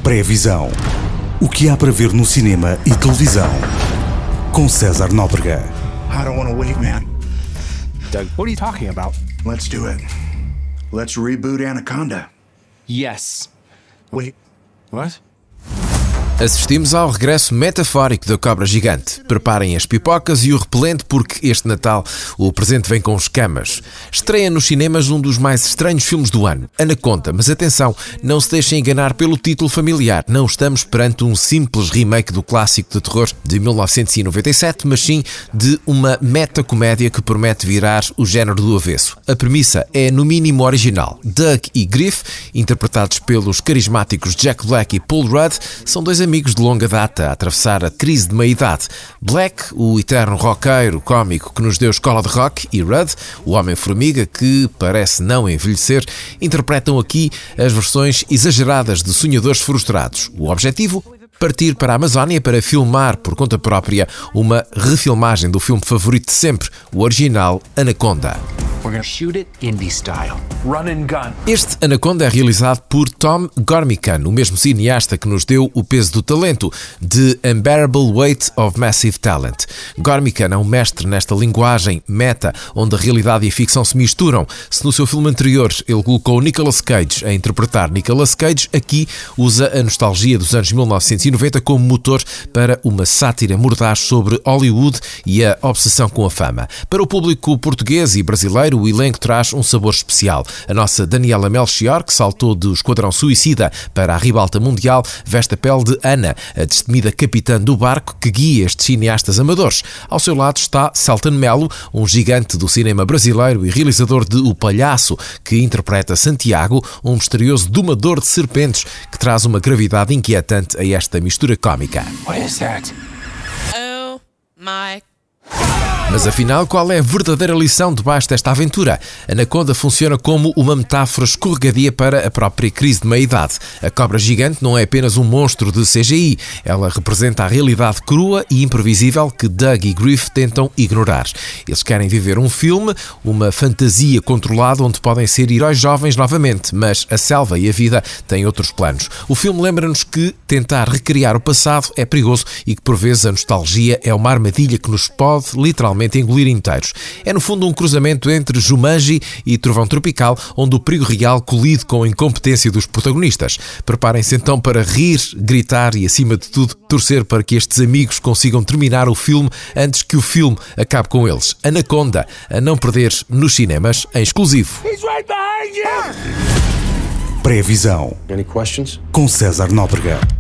Pré-visão. O que há para ver no cinema e televisão. Com César Nóbrega. I don't want to wait, man. Doug, what are you talking about? Let's do it. Let's reboot Anaconda. Yes. Wait. What? Assistimos ao regresso metafórico da cobra gigante. Preparem as pipocas e o repelente porque este Natal o presente vem com escamas. Estreia nos cinemas um dos mais estranhos filmes do ano, Anaconda. Mas atenção, não se deixem enganar pelo título familiar. Não estamos perante um simples remake do clássico de terror de 1997, mas sim de uma metacomédia que promete virar o género do avesso. A premissa é no mínimo original. Doug e Griff, interpretados pelos carismáticos Jack Black e Paul Rudd, são dois amigos de longa data a atravessar a crise de meia-idade. Black, o eterno roqueiro cómico que nos deu escola de rock, e Rudd, o homem-formiga que parece não envelhecer, interpretam aqui as versões exageradas de sonhadores frustrados. O objetivo? Partir para a Amazónia para filmar por conta própria uma refilmagem do filme favorito de sempre, o original Anaconda. We're gonna shoot it indie style. Run and gun. Este Anaconda é realizado por Tom Gormican, o mesmo cineasta que nos deu O Peso do Talento, The Unbearable Weight of Massive Talent. Gormican é um mestre nesta linguagem meta, onde a realidade e a ficção se misturam. Se no seu filme anterior ele colocou Nicolas Cage a interpretar Nicolas Cage, aqui usa a nostalgia dos anos 1990 como motor para uma sátira mordaz sobre Hollywood e a obsessão com a fama. Para o público português e brasileiro, o elenco traz um sabor especial. A nossa Daniela Melchior, que saltou do Esquadrão Suicida para a ribalta mundial, veste a pele de Ana, a destemida capitã do barco que guia estes cineastas amadores. Ao seu lado está Celton Mello, um gigante do cinema brasileiro e realizador de O Palhaço, que interpreta Santiago, um misterioso domador de serpentes que traz uma gravidade inquietante a esta mistura cómica. What is that? Oh my. Mas afinal, qual é a verdadeira lição debaixo desta aventura? Anaconda funciona como uma metáfora escorregadia para a própria crise de meia-idade. A cobra gigante não é apenas um monstro de CGI, ela representa a realidade crua e imprevisível que Doug e Griff tentam ignorar. Eles querem viver um filme, uma fantasia controlada onde podem ser heróis jovens novamente, mas a selva e a vida têm outros planos. O filme lembra-nos que tentar recriar o passado é perigoso e que por vezes a nostalgia é uma armadilha que nos pode literalmente engolir inteiros. É no fundo um cruzamento entre Jumanji e Trovão Tropical, onde o perigo real colide com a incompetência dos protagonistas. Preparem-se então para rir, gritar e, acima de tudo, torcer para que estes amigos consigam terminar o filme antes que o filme acabe com eles. Anaconda, a não perder nos cinemas, em exclusivo. He's right behind you! Pré-visão. Any questions? Com César Nóbrega.